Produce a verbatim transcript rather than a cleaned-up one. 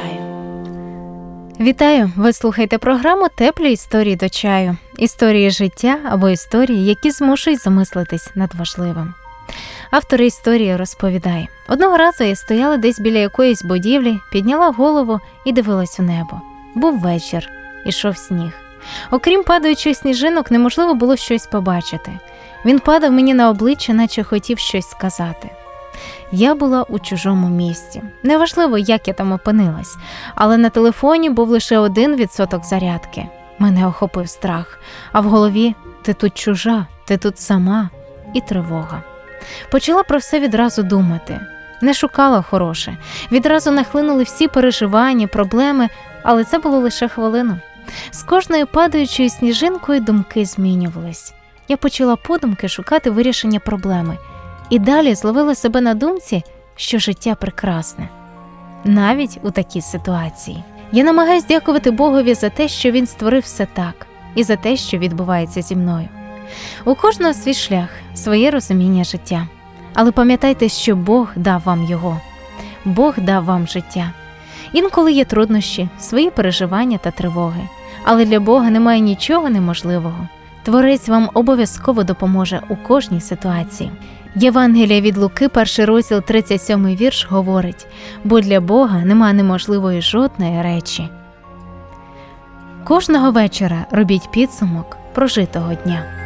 чаю». Вітаю! Ви слухаєте програму «Теплі історії до чаю». Історії життя або історії, які змушують замислитись над важливим. Автор історії розповідає: «Одного разу я стояла десь біля якоїсь будівлі, підняла голову і дивилась у небо. Був вечір, ішов сніг. Окрім падаючих сніжинок, неможливо було щось побачити. Він падав мені на обличчя, наче хотів щось сказати. Я була у чужому місті. Неважливо, як я там опинилась, але на телефоні був лише один відсоток зарядки. Мене охопив страх, а в голові «ти тут чужа, ти тут сама» і тривога. Почала про все відразу думати. Не шукала хороше. Відразу нахлинули всі переживання, проблеми, але це було лише хвилину. З кожною падаючою сніжинкою думки змінювались. Я почала подумки шукати вирішення проблеми. І далі зловила себе на думці, що життя прекрасне. Навіть у такій ситуації. Я намагаюсь дякувати Богові за те, що Він створив все так, і за те, що відбувається зі мною. У кожного свій шлях, своє розуміння життя. Але пам'ятайте, що Бог дав вам його. Бог дав вам життя. Інколи є труднощі, свої переживання та тривоги. Але для Бога немає нічого неможливого. Творець вам обов'язково допоможе у кожній ситуації. Євангелія від Луки, перший розділ, тридцять сьомий вірш, говорить: «Бо для Бога нема неможливої жодної речі». Кожного вечора робіть підсумок прожитого дня.